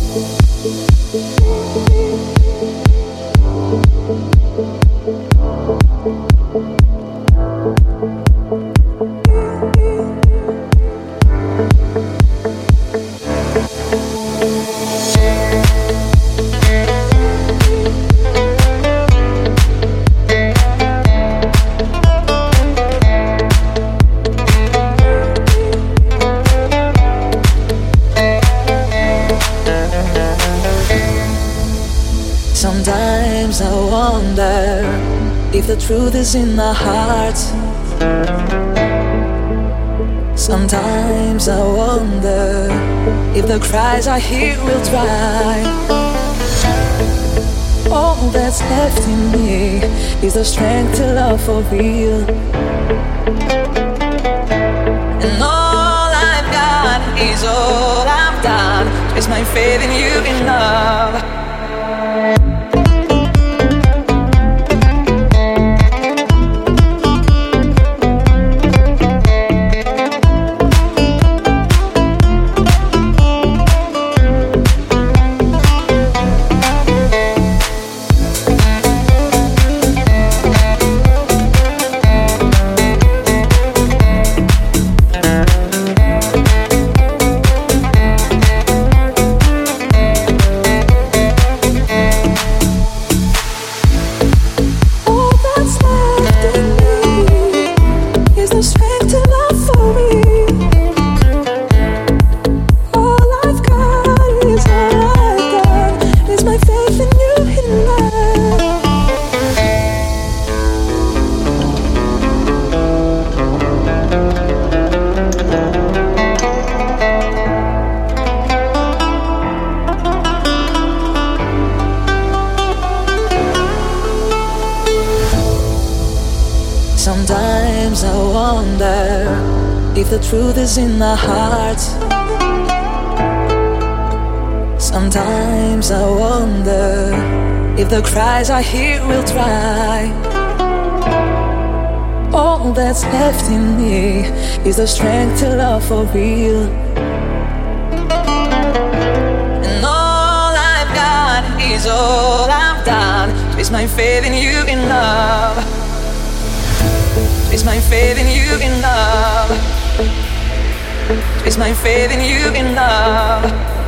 Sometimes I wonder if the truth is in the heart. Sometimes I wonder if the cries I hear will dry. All that's left in me is the strength to love for real. And all I've got is all I've done. It's my faith in you in love. Sometimes I wonder if the truth is in the heart. Sometimes I wonder if the cries I hear will dry. All that's left in me is the strength to love for real. And all I've got is all I've done. It's my faith in you in love. It's my faith in you in love. It's my faith in you in love.